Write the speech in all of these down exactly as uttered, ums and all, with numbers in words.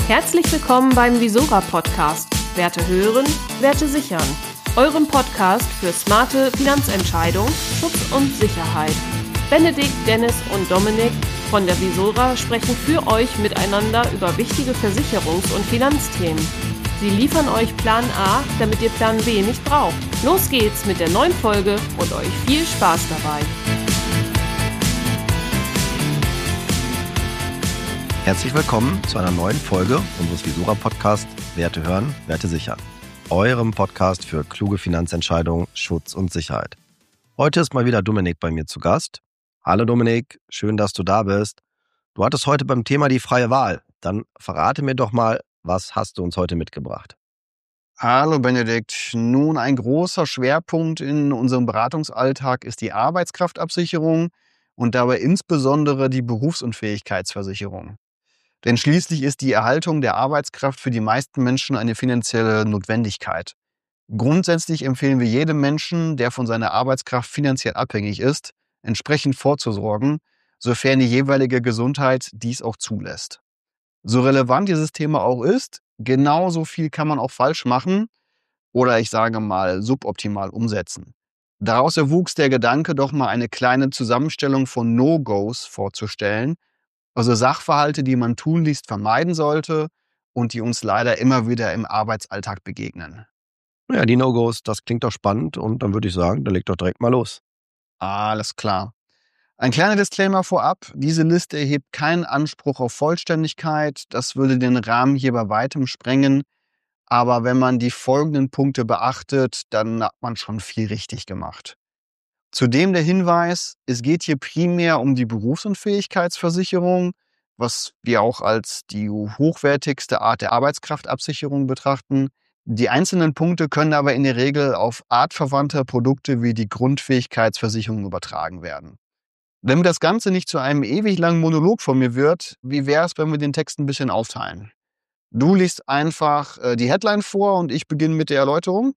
Herzlich willkommen beim Visora Podcast. Werte hören, Werte sichern. Eurem Podcast für smarte Finanzentscheidungen, Schutz und Sicherheit. Benedikt, Dennis und Dominik von der Visora sprechen für euch miteinander über wichtige Versicherungs- und Finanzthemen. Sie liefern euch Plan A, damit ihr Plan B nicht braucht. Los geht's mit der neuen Folge und euch viel Spaß dabei. Herzlich willkommen zu einer neuen Folge unseres Visora Podcasts Werte hören, Werte sichern. Eurem Podcast für kluge Finanzentscheidungen, Schutz und Sicherheit. Heute ist mal wieder Dominik bei mir zu Gast. Hallo Dominik, schön, dass du da bist. Du hattest heute beim Thema die freie Wahl. Dann verrate mir doch mal, was hast du uns heute mitgebracht? Hallo Benedikt. Nun, ein großer Schwerpunkt in unserem Beratungsalltag ist die Arbeitskraftabsicherung und dabei insbesondere die Berufsunfähigkeitsversicherung. Denn schließlich ist die Erhaltung der Arbeitskraft für die meisten Menschen eine finanzielle Notwendigkeit. Grundsätzlich empfehlen wir jedem Menschen, der von seiner Arbeitskraft finanziell abhängig ist, entsprechend vorzusorgen, sofern die jeweilige Gesundheit dies auch zulässt. So relevant dieses Thema auch ist, genauso viel kann man auch falsch machen oder ich sage mal suboptimal umsetzen. Daraus erwuchs der Gedanke, doch mal eine kleine Zusammenstellung von No-Gos vorzustellen, also Sachverhalte, die man tunlichst vermeiden sollte und die uns leider immer wieder im Arbeitsalltag begegnen. Ja, die No-Gos, das klingt doch spannend und dann würde ich sagen, dann leg doch direkt mal los. Alles klar. Ein kleiner Disclaimer vorab, diese Liste erhebt keinen Anspruch auf Vollständigkeit, das würde den Rahmen hier bei weitem sprengen, aber wenn man die folgenden Punkte beachtet, dann hat man schon viel richtig gemacht. Zudem der Hinweis, es geht hier primär um die Berufsunfähigkeitsversicherung, was wir auch als die hochwertigste Art der Arbeitskraftabsicherung betrachten. Die einzelnen Punkte können aber in der Regel auf artverwandte Produkte wie die Grundfähigkeitsversicherung übertragen werden. Damit das Ganze nicht zu einem ewig langen Monolog von mir wird, wie wäre es, wenn wir den Text ein bisschen aufteilen? Du liest einfach äh, die Headline vor und ich beginne mit der Erläuterung.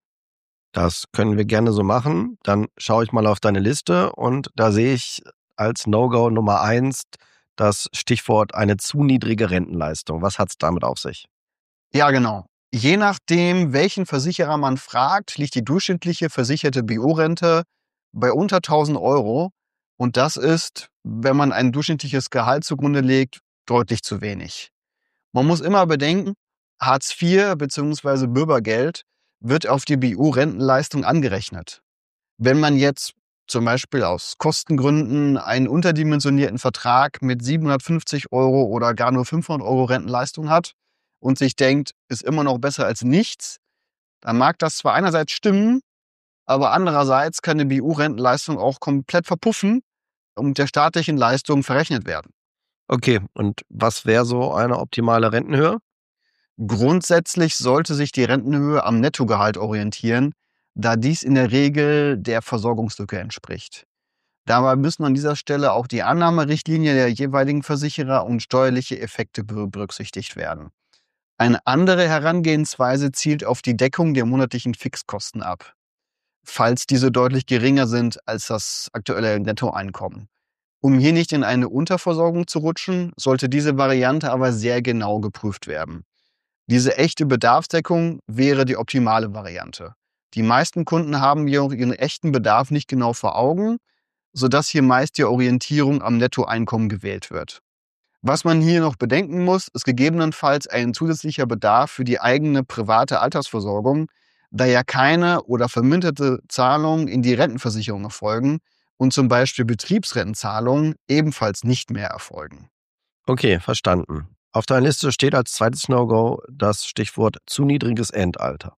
Das können wir gerne so machen. Dann schaue ich mal auf deine Liste und da sehe ich als No-Go Nummer eins das Stichwort eine zu niedrige Rentenleistung. Was hat es damit auf sich? Ja, genau. Je nachdem, welchen Versicherer man fragt, liegt die durchschnittliche versicherte B O-Rente bei unter tausend Euro. Und das ist, wenn man ein durchschnittliches Gehalt zugrunde legt, deutlich zu wenig. Man muss immer bedenken, Hartz vier bzw. Bürgergeld wird auf die B O-Rentenleistung angerechnet. Wenn man jetzt zum Beispiel aus Kostengründen einen unterdimensionierten Vertrag mit siebenhundertfünfzig Euro oder gar nur fünfhundert Euro Rentenleistung hat und sich denkt, ist immer noch besser als nichts, dann mag das zwar einerseits stimmen, aber andererseits kann die B O-Rentenleistung auch komplett verpuffen und mit der staatlichen Leistung verrechnet werden. Okay, und was wäre so eine optimale Rentenhöhe? Grundsätzlich sollte sich die Rentenhöhe am Nettogehalt orientieren, da dies in der Regel der Versorgungslücke entspricht. Dabei müssen an dieser Stelle auch die Annahmerichtlinie der jeweiligen Versicherer und steuerliche Effekte berücksichtigt werden. Eine andere Herangehensweise zielt auf die Deckung der monatlichen Fixkosten ab, falls diese deutlich geringer sind als das aktuelle Nettoeinkommen. Um hier nicht in eine Unterversorgung zu rutschen, sollte diese Variante aber sehr genau geprüft werden. Diese echte Bedarfsdeckung wäre die optimale Variante. Die meisten Kunden haben jedoch ihren echten Bedarf nicht genau vor Augen, sodass hier meist die Orientierung am Nettoeinkommen gewählt wird. Was man hier noch bedenken muss, ist gegebenenfalls ein zusätzlicher Bedarf für die eigene private Altersversorgung, da ja keine oder verminderte Zahlungen in die Rentenversicherung erfolgen und zum Beispiel Betriebsrentenzahlungen ebenfalls nicht mehr erfolgen. Okay, verstanden. Auf deiner Liste steht als zweites No-Go das Stichwort zu niedriges Endalter.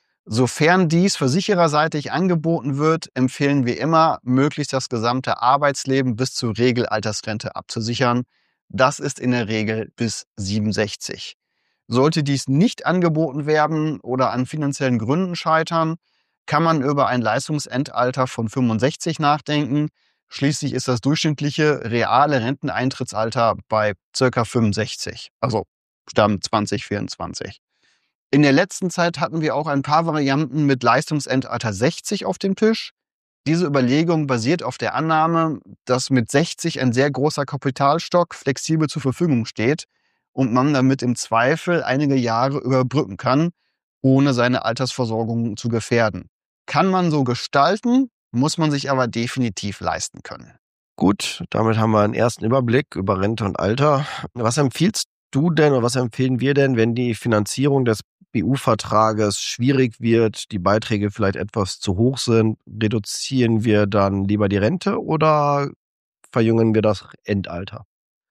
Sofern dies versichererseitig angeboten wird, empfehlen wir immer, möglichst das gesamte Arbeitsleben bis zur Regelaltersrente abzusichern. Das ist in der Regel bis siebenundsechzig. Sollte dies nicht angeboten werden oder an finanziellen Gründen scheitern, kann man über ein Leistungsendalter von fünfundsechzig nachdenken. Schließlich ist das durchschnittliche reale Renteneintrittsalter bei ca. fünfundsechzig, also Stamm zwanzig vierundzwanzig. In der letzten Zeit hatten wir auch ein paar Varianten mit Leistungsendalter sechzig auf dem Tisch. Diese Überlegung basiert auf der Annahme, dass mit sechzig ein sehr großer Kapitalstock flexibel zur Verfügung steht und man damit im Zweifel einige Jahre überbrücken kann, ohne seine Altersversorgung zu gefährden. Kann man so gestalten, muss man sich aber definitiv leisten können. Gut, damit haben wir einen ersten Überblick über Rente und Alter. Was empfiehlst du denn oder was empfehlen wir denn, wenn die Finanzierung des B U-Vertrages schwierig wird, die Beiträge vielleicht etwas zu hoch sind? Reduzieren wir dann lieber die Rente oder verjüngen wir das Endalter?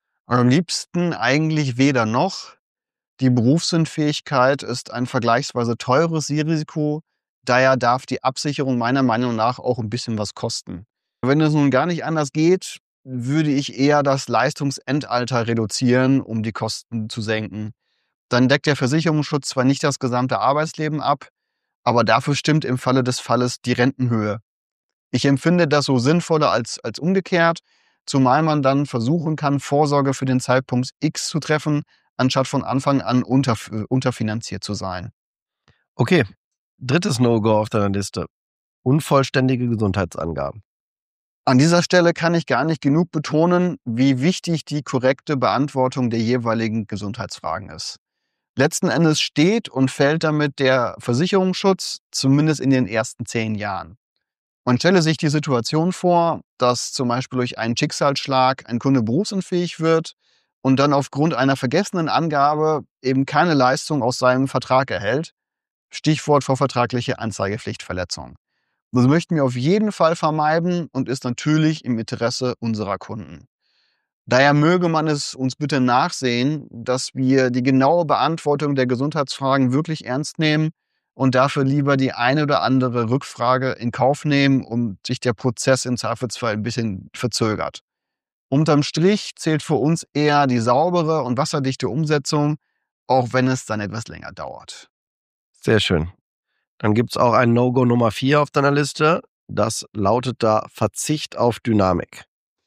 Am liebsten eigentlich weder noch. Die Berufsunfähigkeit ist ein vergleichsweise teures Risiko. Daher darf die Absicherung meiner Meinung nach auch ein bisschen was kosten. Wenn es nun gar nicht anders geht, würde ich eher das Leistungsendalter reduzieren, um die Kosten zu senken. Dann deckt der Versicherungsschutz zwar nicht das gesamte Arbeitsleben ab, aber dafür stimmt im Falle des Falles die Rentenhöhe. Ich empfinde das so sinnvoller als, als umgekehrt, zumal man dann versuchen kann, Vorsorge für den Zeitpunkt X zu treffen, anstatt von Anfang an unter, unterfinanziert zu sein. Okay, drittes No-Go auf deiner Liste. Unvollständige Gesundheitsangaben. An dieser Stelle kann ich gar nicht genug betonen, wie wichtig die korrekte Beantwortung der jeweiligen Gesundheitsfragen ist. Letzten Endes steht und fällt damit der Versicherungsschutz, zumindest in den ersten zehn Jahren. Man stelle sich die Situation vor, dass zum Beispiel durch einen Schicksalsschlag ein Kunde berufsunfähig wird und dann aufgrund einer vergessenen Angabe eben keine Leistung aus seinem Vertrag erhält. Stichwort vorvertragliche Anzeigepflichtverletzung. Das möchten wir auf jeden Fall vermeiden und ist natürlich im Interesse unserer Kunden. Daher möge man es uns bitte nachsehen, dass wir die genaue Beantwortung der Gesundheitsfragen wirklich ernst nehmen und dafür lieber die eine oder andere Rückfrage in Kauf nehmen und sich der Prozess im Zweifelsfall ein bisschen verzögert. Unterm Strich zählt für uns eher die saubere und wasserdichte Umsetzung, auch wenn es dann etwas länger dauert. Sehr schön. Dann gibt es auch ein No-Go Nummer vier auf deiner Liste. Das lautet da Verzicht auf Dynamik.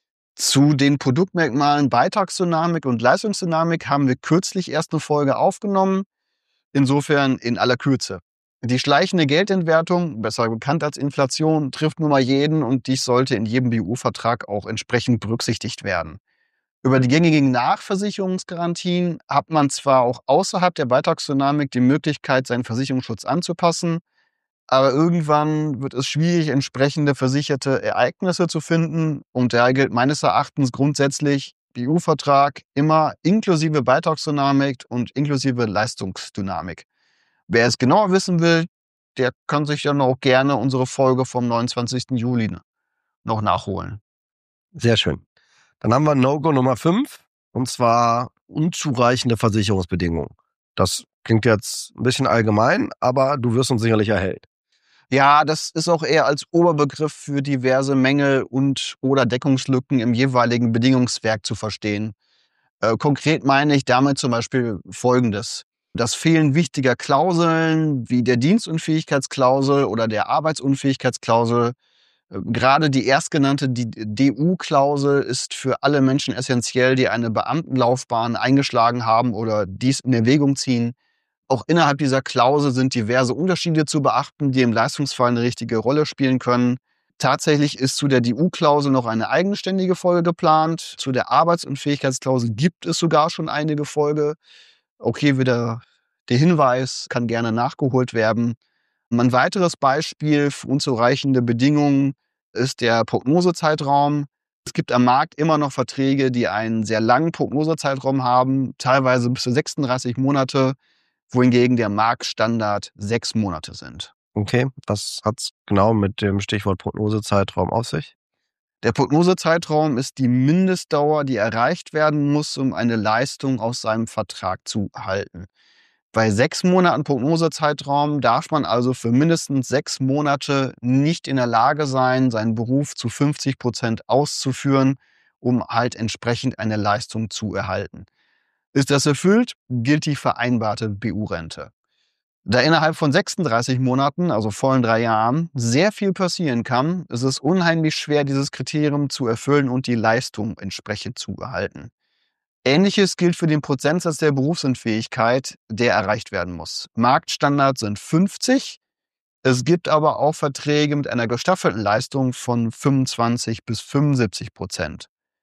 Zu den Produktmerkmalen Beitragsdynamik und Leistungsdynamik haben wir kürzlich erst eine Folge aufgenommen. Insofern in aller Kürze. Die schleichende Geldentwertung, besser bekannt als Inflation, trifft nun mal jeden und dies sollte in jedem B U-Vertrag auch entsprechend berücksichtigt werden. Über die gängigen Nachversicherungsgarantien hat man zwar auch außerhalb der Beitragsdynamik die Möglichkeit, seinen Versicherungsschutz anzupassen, aber irgendwann wird es schwierig, entsprechende versicherte Ereignisse zu finden und daher gilt meines Erachtens grundsätzlich B U-Vertrag immer inklusive Beitragsdynamik und inklusive Leistungsdynamik. Wer es genauer wissen will, der kann sich dann auch gerne unsere Folge vom neunundzwanzigsten Juli noch nachholen. Sehr schön. Dann haben wir No-Go Nummer fünf, und zwar unzureichende Versicherungsbedingungen. Das klingt jetzt ein bisschen allgemein, aber du wirst uns sicherlich erhellt. Ja, das ist auch eher als Oberbegriff für diverse Mängel und oder Deckungslücken im jeweiligen Bedingungswerk zu verstehen. Äh, konkret meine ich damit zum Beispiel Folgendes. Das Fehlen wichtiger Klauseln wie der Dienstunfähigkeitsklausel oder der Arbeitsunfähigkeitsklausel. Gerade die erstgenannte die D U-Klausel ist für alle Menschen essentiell, die eine Beamtenlaufbahn eingeschlagen haben oder dies in Erwägung ziehen. Auch innerhalb dieser Klausel sind diverse Unterschiede zu beachten, die im Leistungsfall eine richtige Rolle spielen können. Tatsächlich ist zu der D U-Klausel noch eine eigenständige Folge geplant. Zu der Arbeitsunfähigkeitsklausel gibt es sogar schon einige Folge. Auch hier wieder der Hinweis, kann gerne nachgeholt werden. Ein weiteres Beispiel für unzureichende Bedingungen ist der Prognosezeitraum. Es gibt am Markt immer noch Verträge, die einen sehr langen Prognosezeitraum haben, teilweise bis zu sechsunddreißig Monate, wohingegen der Marktstandard sechs Monate sind. Okay, was hat es genau mit dem Stichwort Prognosezeitraum auf sich? Der Prognosezeitraum ist die Mindestdauer, die erreicht werden muss, um eine Leistung aus seinem Vertrag zu erhalten. Bei sechs Monaten Prognosezeitraum darf man also für mindestens sechs Monate nicht in der Lage sein, seinen Beruf zu fünfzig Prozent auszuführen, um halt entsprechend eine Leistung zu erhalten. Ist das erfüllt, gilt die vereinbarte B U-Rente. Da innerhalb von sechsunddreißig Monaten, also vollen drei Jahren, sehr viel passieren kann, ist es unheimlich schwer, dieses Kriterium zu erfüllen und die Leistung entsprechend zu erhalten. Ähnliches gilt für den Prozentsatz der Berufsunfähigkeit, der erreicht werden muss. Marktstandard sind fünfzig. Es gibt aber auch Verträge mit einer gestaffelten Leistung von fünfundzwanzig bis fünfundsiebzig Prozent.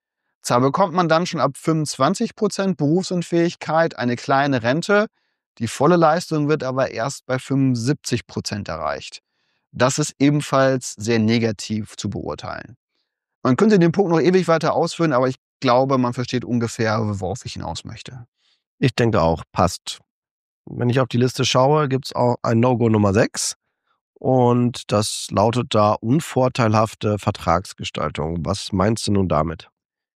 Zwar bekommt man dann schon ab fünfundzwanzig Prozent Berufsunfähigkeit eine kleine Rente, die volle Leistung wird aber erst bei fünfundsiebzig Prozent erreicht. Das ist ebenfalls sehr negativ zu beurteilen. Man könnte den Punkt noch ewig weiter ausführen, aber ich glaube, man versteht ungefähr, worauf ich hinaus möchte. Ich denke auch, passt. Wenn ich auf die Liste schaue, gibt es auch ein No-Go Nummer sechs und das lautet da unvorteilhafte Vertragsgestaltung. Was meinst du nun damit?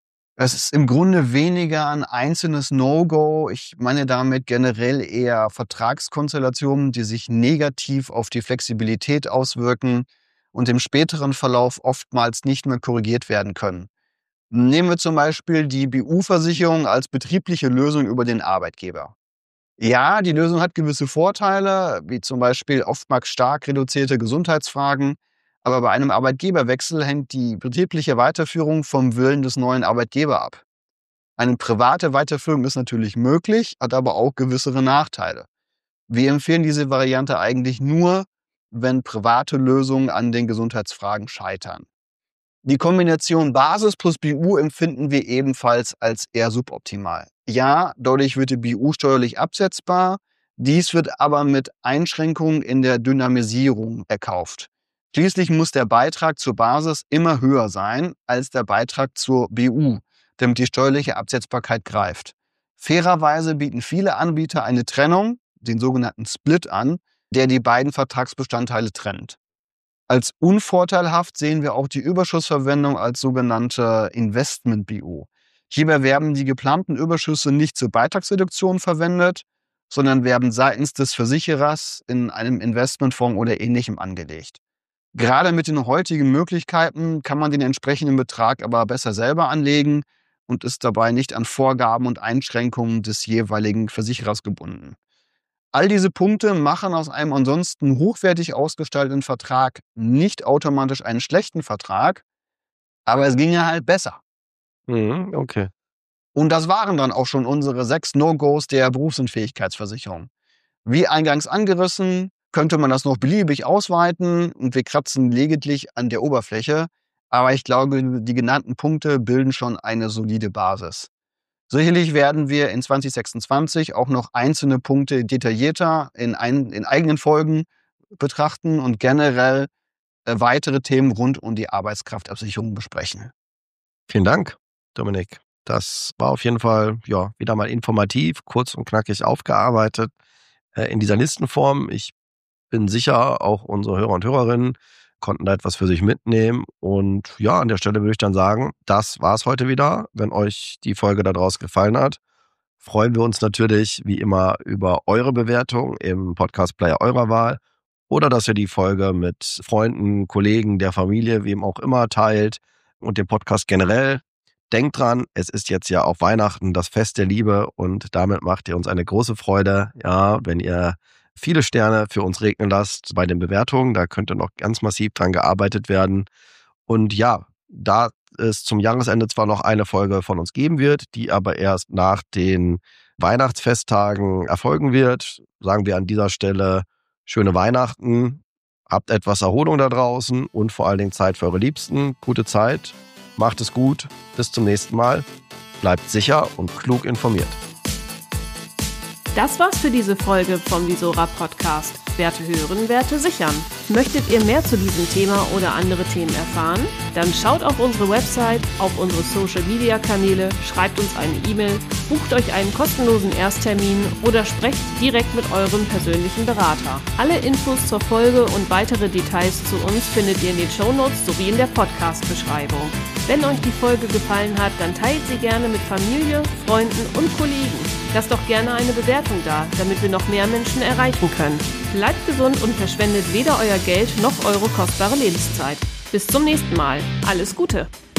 Es ist im Grunde weniger ein einzelnes No-Go. Ich meine damit generell eher Vertragskonstellationen, die sich negativ auf die Flexibilität auswirken und im späteren Verlauf oftmals nicht mehr korrigiert werden können. Nehmen wir zum Beispiel die B U-Versicherung als betriebliche Lösung über den Arbeitgeber. Ja, die Lösung hat gewisse Vorteile, wie zum Beispiel oftmals stark reduzierte Gesundheitsfragen, aber bei einem Arbeitgeberwechsel hängt die betriebliche Weiterführung vom Willen des neuen Arbeitgebers ab. Eine private Weiterführung ist natürlich möglich, hat aber auch gewissere Nachteile. Wir empfehlen diese Variante eigentlich nur, wenn private Lösungen an den Gesundheitsfragen scheitern. Die Kombination Basis plus B U empfinden wir ebenfalls als eher suboptimal. Ja, dadurch wird die B U steuerlich absetzbar, dies wird aber mit Einschränkungen in der Dynamisierung erkauft. Schließlich muss der Beitrag zur Basis immer höher sein als der Beitrag zur B U, damit die steuerliche Absetzbarkeit greift. Fairerweise bieten viele Anbieter eine Trennung, den sogenannten Split, an, der die beiden Vertragsbestandteile trennt. Als unvorteilhaft sehen wir auch die Überschussverwendung als sogenannte Investment-B U. Hierbei werden die geplanten Überschüsse nicht zur Beitragsreduktion verwendet, sondern werden seitens des Versicherers in einem Investmentfonds oder Ähnlichem angelegt. Gerade mit den heutigen Möglichkeiten kann man den entsprechenden Betrag aber besser selber anlegen und ist dabei nicht an Vorgaben und Einschränkungen des jeweiligen Versicherers gebunden. All diese Punkte machen aus einem ansonsten hochwertig ausgestalteten Vertrag nicht automatisch einen schlechten Vertrag, aber es ginge halt besser. Mhm, okay. Und das waren dann auch schon unsere sechs No-Gos der Berufsunfähigkeitsversicherung. Wie eingangs angerissen, könnte man das noch beliebig ausweiten und wir kratzen lediglich an der Oberfläche, aber ich glaube, die genannten Punkte bilden schon eine solide Basis. Sicherlich werden wir in zwanzig sechsundzwanzig auch noch einzelne Punkte detaillierter in, ein, in eigenen Folgen betrachten und generell äh, weitere Themen rund um die Arbeitskraftabsicherung besprechen. Vielen Dank, Dominik. Das war auf jeden Fall ja wieder mal informativ, kurz und knackig aufgearbeitet äh, in dieser Listenform. Ich bin sicher, auch unsere Hörer und Hörerinnen konnten da etwas für sich mitnehmen. Und ja, an der Stelle würde ich dann sagen, das war's heute wieder. Wenn euch die Folge da draus gefallen hat, freuen wir uns natürlich wie immer über eure Bewertung im Podcast-Player eurer Wahl oder dass ihr die Folge mit Freunden, Kollegen, der Familie, wem auch immer teilt und den Podcast generell. Denkt dran, es ist jetzt ja auch Weihnachten, das Fest der Liebe und damit macht ihr uns eine große Freude, ja, wenn ihr viele Sterne für uns regnen lasst bei den Bewertungen. Da könnte noch ganz massiv dran gearbeitet werden. Und ja, da es zum Jahresende zwar noch eine Folge von uns geben wird, die aber erst nach den Weihnachtsfesttagen erfolgen wird, sagen wir an dieser Stelle schöne Weihnachten, habt etwas Erholung da draußen und vor allen Dingen Zeit für eure Liebsten. Gute Zeit, macht es gut, bis zum nächsten Mal. Bleibt sicher und klug informiert. Das war's für diese Folge vom Visora Podcast. Werte hören, Werte sichern. Möchtet ihr mehr zu diesem Thema oder andere Themen erfahren? Dann schaut auf unsere Website, auf unsere Social-Media-Kanäle, schreibt uns eine E-Mail, bucht euch einen kostenlosen Ersttermin oder sprecht direkt mit eurem persönlichen Berater. Alle Infos zur Folge und weitere Details zu uns findet ihr in den Shownotes sowie in der Podcast-Beschreibung. Wenn euch die Folge gefallen hat, dann teilt sie gerne mit Familie, Freunden und Kollegen. Lasst doch gerne eine Bewertung da, damit wir noch mehr Menschen erreichen können. Bleibt gesund und verschwendet weder euer Geld noch eure kostbare Lebenszeit. Bis zum nächsten Mal. Alles Gute!